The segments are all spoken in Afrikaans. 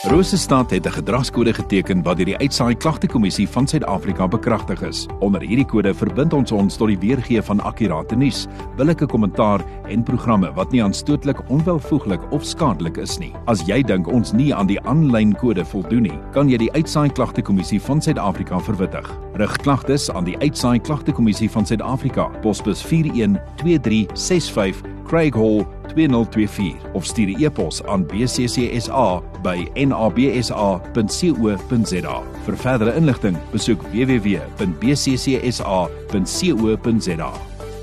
Rosestad het 'n gedragskode geteken wat deur die Uitsaai Klagtekommissie van Suid-Afrika bekragtig is. Onder hierdie kode verbind ons tot die weergee van akkurate nuus, billike kommentaar en programme wat nie aanstootlik, onwelvoeglik of skadelik is nie. As jy dink ons nie aan die aanlyn kode voldoen nie, kan jy die Uitsaai Klagtekommissie van Suid-Afrika verwittig. Rig klagtes aan die Uitsaai Klagtekommissie van Suid-Afrika, posbus 412365 Craig Hall 2024 of stuur 'n e-pos aan bccsa@nabsa.co.za. Vir verdere inligting, besoek www.bccsa.co.za.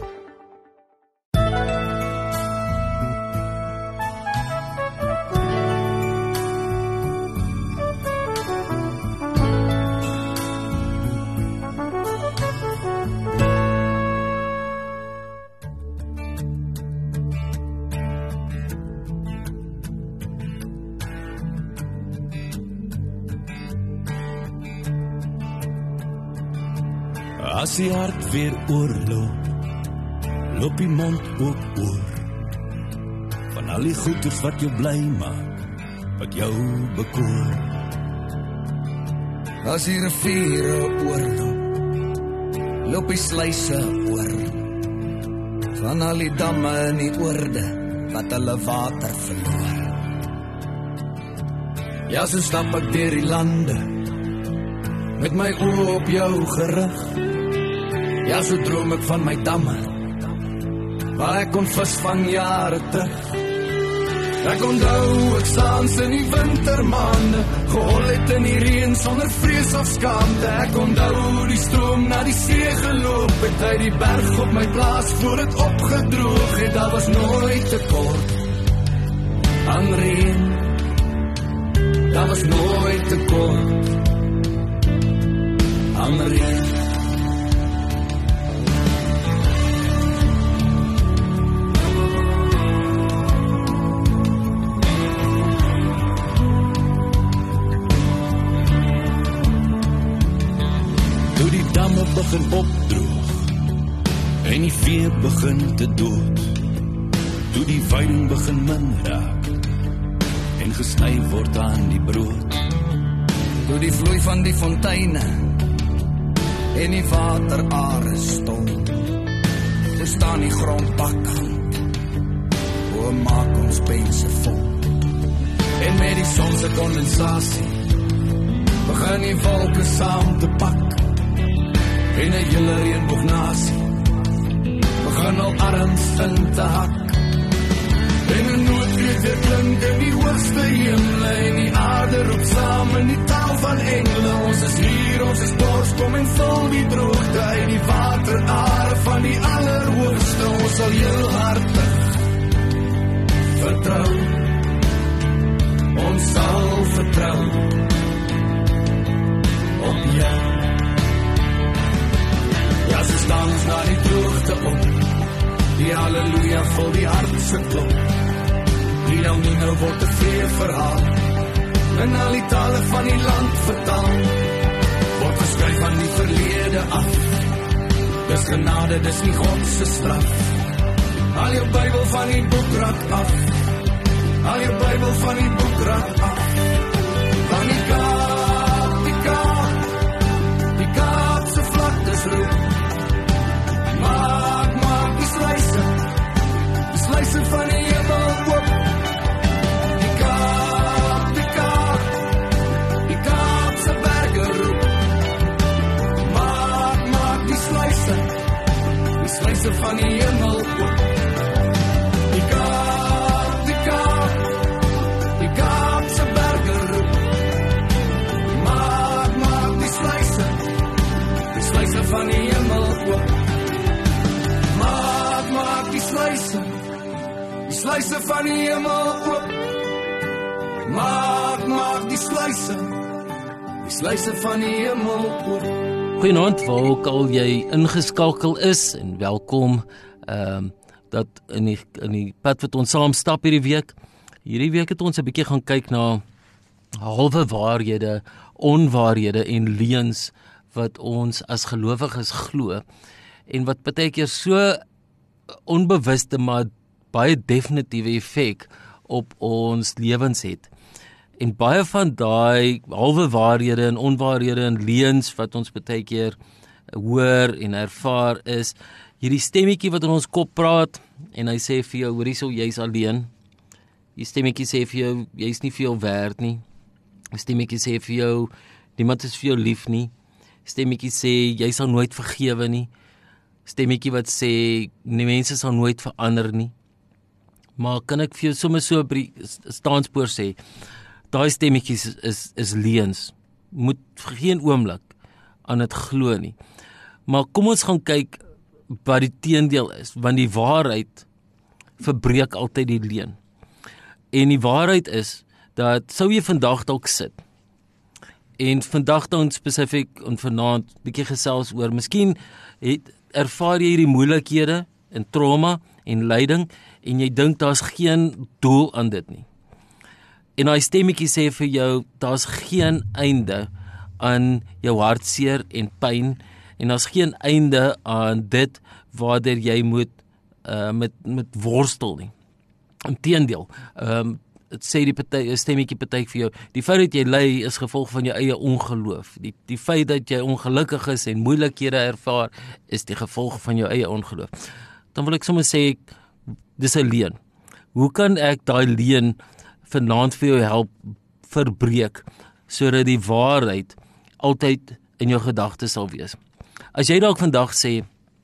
As die hart weer oorloop, loop die mond ook oor, van al die goeders wat jou bly maak, wat jou bekoor. As die riviere oorloop, loop die sluise oor, van al die damme in die oorde, wat hulle water verloor. Ja, so stap ek deur die lande, met my oë op jou gerig. Ja, so droom ek van my damme, waar ek kon vis van jare terug. Ek onthou, ek saans in die wintermaande, gehol het in die reën sonder vrees of skaamte. Ek onthou, die stroom na die see geloop het, uit die berg op my plaas voor het opgedroog het. Daar was nooit tekort aan reën, daar was nooit tekort aan reën. Begin opdroog en die vee begin te dood, toe die veiding begin min raak en gesny word aan die brood, toe die vloei van die fonteine en die waterare stom, toe staan die grond bakkant, hoe maak ons pense vol, en met die sonse kondensasie begin die wolke saam te pak, en 'n hele reënboognasie begin al arms in te hak. En 'n noodkreet weer klink in die hoogste hemel, en die aarde roep saam in die taal van engele. Ons is hier, ons is dors, kom en vul die droogte uit die waterare van die Allerhoogste. Ons sal heel hartig vertrou, ons sal vertrou op jou. Ja, so staan ons na die droogte op, die halleluja vol die hartse klop. Die El Nino word 'n vrye verhaal, in al die tale van die land vertaal, word geskryf van die verlede af. Dis genade, dis nie God se straf. Haal jou Bybel van die boekrak af, haal jou Bybel van die boekrak af. Van die Kaap, die Kaap, die Kaapse vlaktes roep. Maak die sluise van die hemel oop. Die Kaap, die Kaapse berge roep. Maak die sluise van die hemel oop. Die Kaap, die Kaapse berge roep. Maak die sluise van die hemel oop. Maak die sluise van die hemel oop. Maak die sluise van die hemel oop. Goeienaand, waar ook al jy ingeskakel is, en welkom dat in die pad wat ons saam stap hierdie week. Hierdie week het ons 'n bietjie gaan kyk na halwe waarhede, onwaarhede en leuns wat ons as gelowiges glo, en wat baie keer so onbewuste maar baie definitiewe effek op ons lewens het. En baie van daai halwe waarhede en onwaarhede en leuns wat ons baie keer hoor en ervaar is hierdie stemmetjie wat in ons kop praat en hy sê vir jou, hoor hierso, jy's alleen. Die stemmetjie sê vir jou, jy's nie veel werd nie. Die stemmetjie sê vir jou, niemand is vir jou lief nie. Stemmetjie sê, jy sal nooit vergewe nie. Stemmetjie wat sê, die mense sal nooit verander nie. Maar kan ek vir jou sommer so op die staanspoor sê, daai stemmetjies is leuns. Moet vir geen oomblik aan dit glo nie. Maar kom ons gaan kyk wat die teendeel is, want die waarheid verbreek altyd die leuen. En die waarheid is, dat sou jy vandag dalk sit, en vandag dan spesifiek, en vanaand, bietjie gesels oor, miskien ervaar jy hierdie moeilikhede, en trauma, en lyding, en jy dink daar's geen doel aan dit nie. En daai stemmetjie sê vir jou, daar's geen einde aan jou hartseer en pyn, en daar's geen einde aan dit, waardeur jy moet met worstel nie. Inteendeel, het sê die stemmetjie party vir jou, die feit dat jy ly is gevolg van jou eie ongeloof. Die feit dat jy ongelukkig is en moeilikhede ervaar, is die gevolg van jou eie ongeloof. Dan wil ek sommer sê, dis 'n leuen. Hoe kan ek daai leuen vanaand vir jou help verbreek, sodat die waarheid altyd in jou gedagtes sal wees? As jy dalk vandag sê,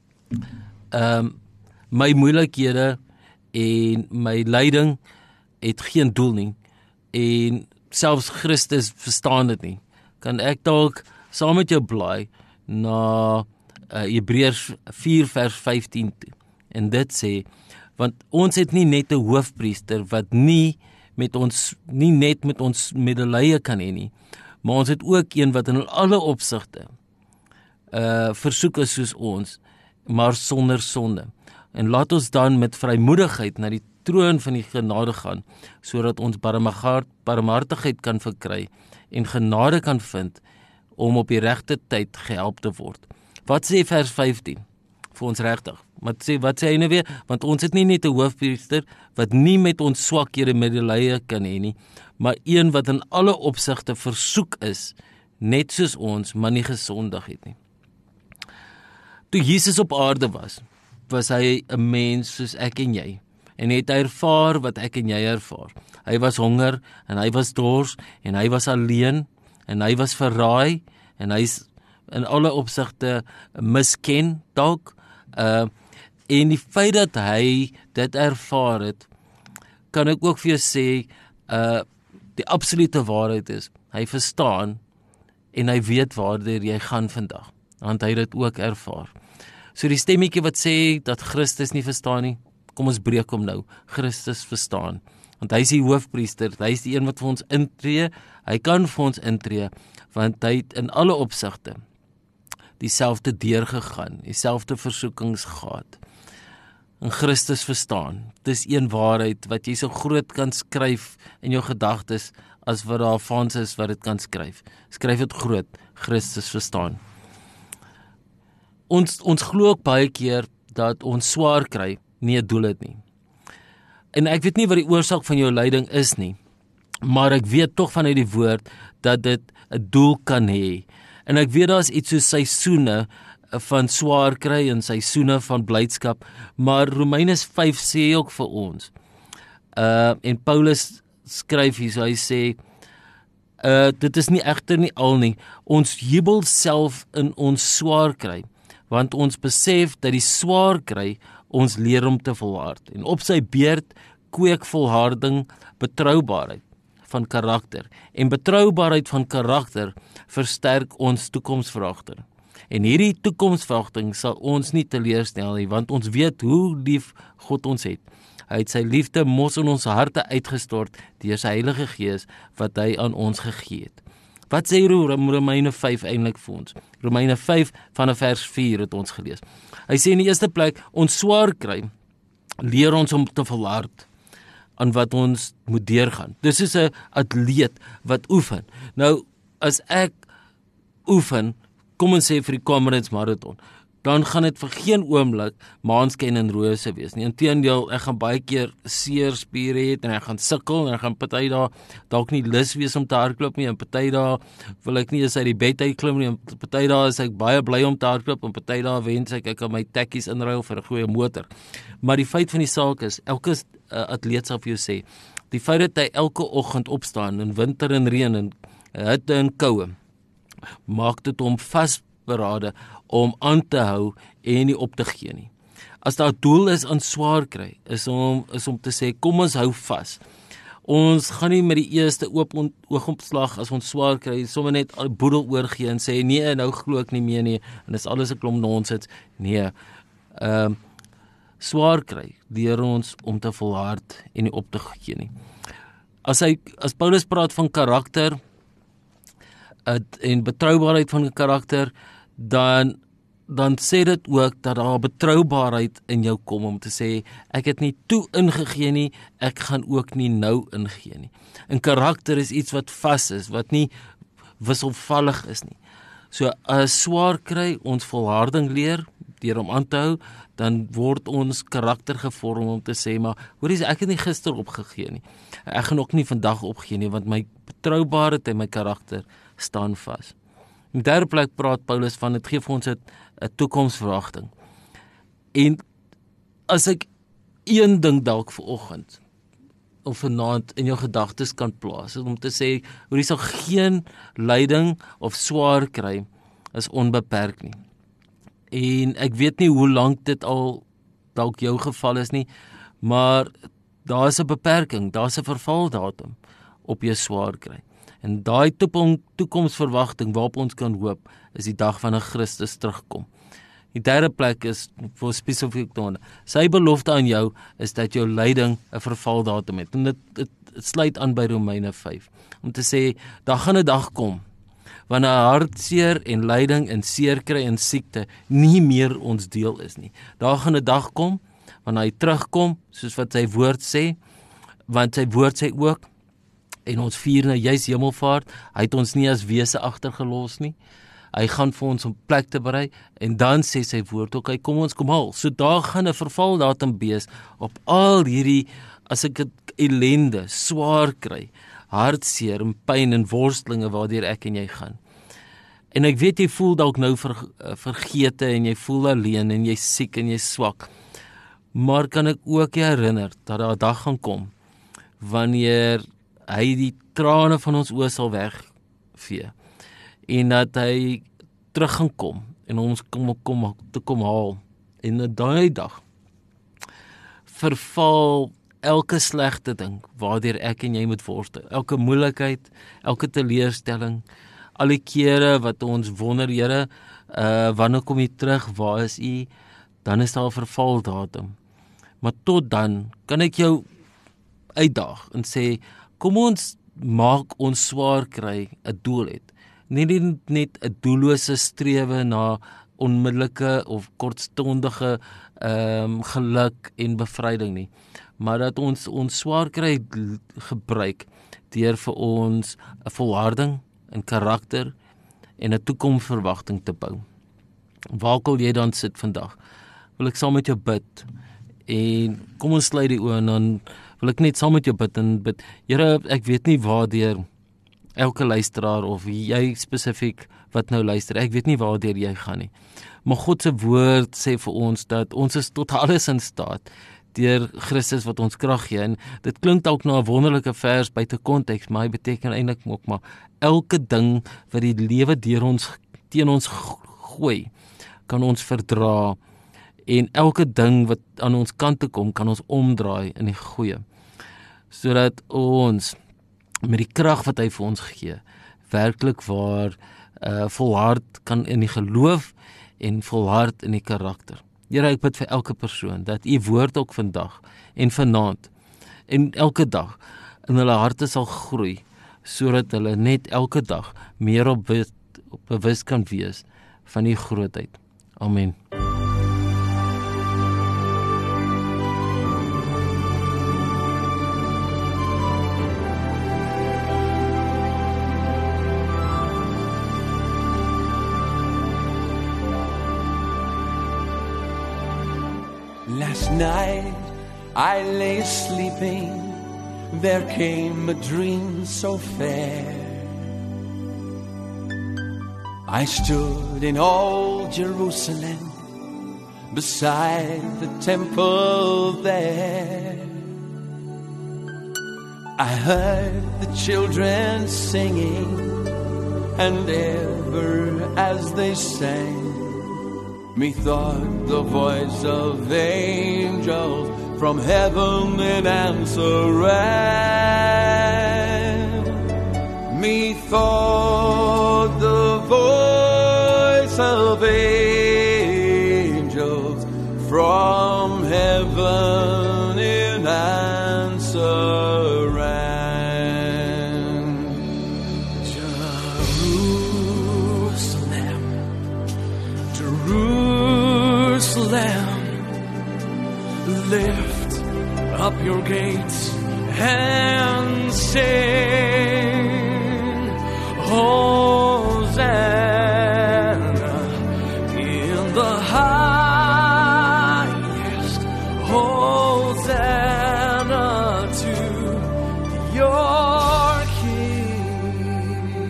my moeilikhede en my lyding het geen doel nie, en selfs Christus verstaan dit nie, kan ek dalk saam met jou blaai na Hebreërs 4 vers 15 toe. En dit sê, want ons het nie net 'n hoofpriester wat nie net met ons medelee kan hê nie, maar ons het ook een wat in alle opsigte versoek is soos ons, maar sonder sonde. En laat ons dan met vrymoedigheid na die troon van die genade gaan, sodat ons barmhartigheid kan verkry en genade kan vind om op die regte tyd gehelp te word. Wat sê vers 15 vir ons regtig? Wat sê hy nou weer? Want ons het nie net 'n hoofpriester wat nie met ons swakhede medelee kan hê nie, maar een wat in alle opsigte versoek is, net soos ons, maar nie gesondig het nie. Toe Jesus op aarde was hy 'n mens soos ek en jy, en het hy ervaar wat ek en jy ervaar. Hy was honger, en hy was dors, en hy was alleen, en hy was verraai, en hy is in alle opsigte misken dalk, en die feit dat hy dit ervaar het, kan ek ook vir jou sê, die absolute waarheid is, hy verstaan, en hy weet waardeur jy gaan vandag, want hy dit ook ervaar. So die stemmetjie wat sê, dat Christus nie verstaan nie, kom ons breek hom nou, Christus verstaan, want hy is die hoofpriester, hy is die een wat vir ons intree, hy kan vir ons intree, want hy het in alle opsigte dieselfde deurgegaan, dieselfde versoekings gehad. En Christus verstaan, dis een waarheid wat jy so groot kan skryf in jou gedagtes, as wat daar Afrikaans is wat dit kan skryf. Skryf dit groot, Christus verstaan. Ons glo ook baie keer, dat ons swaar kry, nie 'n doel het nie. En ek weet nie wat die oorsaak van jou lyding is nie, maar ek weet tog vanuit die woord, dat dit 'n doel kan hê. En ek weet daar is iets soos seisoene van swaar kry en seisoene van blydskap, maar Romeines 5 sê ook vir ons, en Paulus skryf hier, so hy sê, dit is nie egter nie al nie, ons jubel self in ons swaar kry, want ons besef dat die swaar kry ons leer om te volhard, en op sy beurt kweek volharding betroubaarheid van karakter, en betroubaarheid van karakter versterk ons toekomsverwagting. En hierdie toekomsverwagting sal ons nie teleurstel nie, want ons weet hoe lief God ons het. Hy het sy liefde mos in ons harte uitgestort deur sy Heilige Gees wat hy aan ons gegee het. Wat sê Romeine 5 eintlik vir ons? Romeine 5 vanaf vers 4 het ons gelees. Hy sê in die eerste plek, ons swaar kry, leer ons om te volhard aan wat ons moet deurgaan. Dis is 'n atleet wat oefen. Nou, as ek oefen, kom ons sê vir die Comrades Marathon, dan gaan dit vir geen oomblik maanskyn en rose wees nie. Inteendeel, ek gaan baie keer seer spiere hê en ek gaan sukkel en ek gaan party dae dalk nie lus wees om te hardloop nie en party dae wil ek nie eens uit die bed uitklim nie en party dae is ek baie bly om te hardloop en party dae wens ek kan my tekkies inruil vir 'n goeie motor. Maar die feit van die saak is, elke atleet sal vir jou sê, die feit dat hy elke oggend opstaan in winter en reën en hitte en koue, maak dit hom vasberade om aan te hou en nie op te gee nie. As daar 'n doel is aan swaar kry, is om te sê, kom ons hou vas. Ons gaan nie met die eerste oogopslag as ons swaar kry, sommer net boedel oorgee en sê, nee, nou glo ek nie meer nie, en dis alles 'n klomp nonsens. Nee, swaar kry, leer ons om te volhard en nie op te gee nie. As Paulus praat van karakter, en betroubaarheid van 'n karakter, dan sê dit ook dat daar betroubaarheid in jou kom om te sê, ek het nie toe ingegee nie, ek gaan ook nie nou ingee nie. En karakter is iets wat vas is, wat nie wisselvallig is nie. So as swaar kry, ons volharding leer, deur om aan te hou, dan word ons karakter gevorm om te sê, maar hoorie, ek het nie gister opgegee nie. Ek gaan ook nie vandag opgee nie, want my betroubaarheid en my karakter staan vas. In derde plek praat Paulus van, dit gee vir ons 'n toekomsverwagting. En as ek een ding dalk vanoggend of vanaand in jou gedagtes kan plaas, om te sê, hoe jy sal geen lyding of swaar kry, is onbeperk nie. En ek weet nie hoe lank dit al dalk jou geval is nie, maar daar is 'n beperking, daar is 'n vervaldatum op jou swaar kry. En daai toekomsverwagting waarop ons kan hoop, is die dag wanneer Christus terugkom. Die derde plek is vir spesifiek dan, sy belofte aan jou is dat jou lyding 'n vervaldatum het. En dit sluit aan by Romeine 5. Om te sê, daar gaan 'n dag kom, wanneer hartseer en lyding en seerkry en siekte nie meer ons deel is nie. Daar gaan 'n dag kom, wanneer hy terugkom, soos wat sy woord sê, want sy woord sê ook, en ons vier nou juis hemelvaart, hy het ons nie as wese agtergelos nie, hy gaan vir ons 'n plek te berei, en dan sê sy woord ook, hy kom ons kom haal, so daar gaan 'n vervaldatum wees, op al hierdie, as ek het ellende, swaar kry, hartseer en pyn en worstelinge waardeur ek en jy gaan. En ek weet jy voel dalk nou vergete en jy voel alleen en jy siek en jy swak. Maar kan ek ook herinner dat daar 'n dag gaan kom wanneer hy die trane van ons oë sal wegvee en dat hy terug gaan kom en ons kom haal. En op daai dag verval elke slegte ding waardeur ek en jy moet worstel, elke moeilikheid, elke teleurstelling, al die kere wat ons wonder, Here, wanneer kom jy terug, waar is u? Dan is daar 'n vervaldatum. Maar tot dan kan ek jou uitdaag en sê, kom ons maak ons swaar kry 'n doel het. Nie net 'n doellose strewe na onmiddellike of kortstondige geluk en bevryding nie, maar dat ons swaar kry gebruik deur vir ons 'n volharding, 'n karakter en 'n toekomsverwagting te bou. Waar wil jy dan sit vandag? Wil ek saam met jou bid? En kom ons sluit die oë en dan wil ek net saam met jou bid en bid. Here, ek weet nie waardeur elke luisteraar of jy spesifiek wat nou luister, ek weet nie waardeur jy gaan nie. Maar God se woord sê vir ons dat ons is tot alles in staat deur Christus wat ons krag gee. En dit klink dalk na 'n wonderlike vers buite konteks, maar hy beteken eintlik ook maar elke ding wat die lewe deur ons teen ons gooi, kan ons verdra. En elke ding wat aan ons kant toe kom, kan ons omdraai in die goeie. Sodat ons met die krag wat hy vir ons gee, werklik waar volhard kan in die geloof en volhard in die karakter. Here, ek bid vir elke persoon, dat u woord ook vandag en vanaand en elke dag in hulle harte sal groei, sodat hulle net elke dag meer op bewus kan wees van die grootheid. Amen. Last night I lay sleeping, there came a dream so fair. I stood in old Jerusalem, beside the temple there. I heard the children singing, and ever as they sang, methought the voice of angels from heaven in answer rang. Methought the voice of angels from heaven in answer rang. Jerusalem, Jerusalem, lift up your gates and sing, Hosanna in the highest, Hosanna to your King.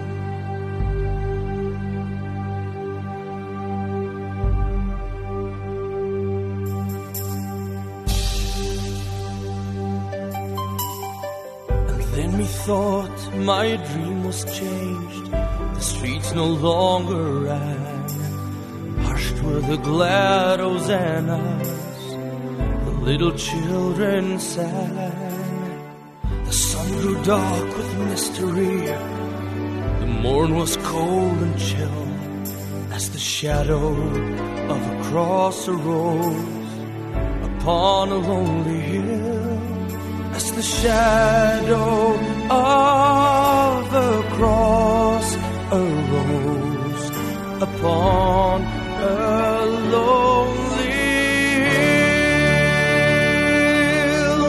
And then methought my dream was changed. The streets no longer rang. Hushed were the glad hosannas. The little children sang. The sun grew dark with mystery. The morn was cold and chill, as the shadow of a cross arose upon a lonely hill. As the shadow of the cross arose upon a lonely hill.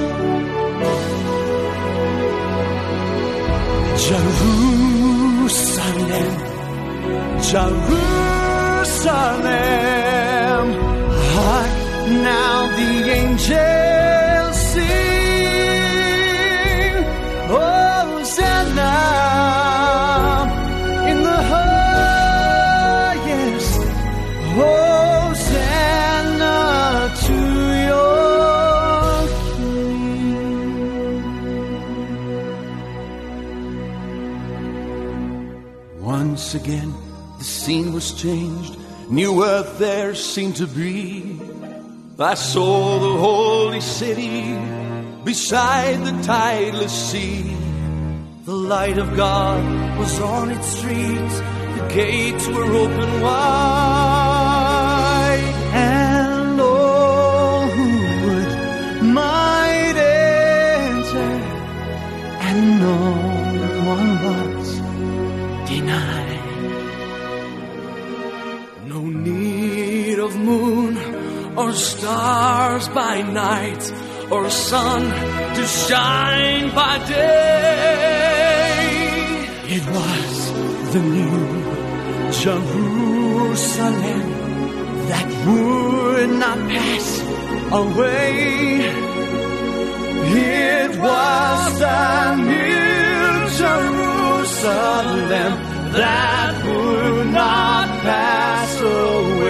Jerusalem, Jerusalem, hark now the angels sing, Hosanna in the highest, Hosanna to your King. Once again the scene was changed, new earth there seemed to be. I saw the holy city beside the tideless sea. The light of God was on its streets, the gates were open wide, and all who would might enter, and no one was denied. No need of moon or stars by night, or sun to shine by day. It was the new Jerusalem that would not pass away. It was the new Jerusalem that would not pass away.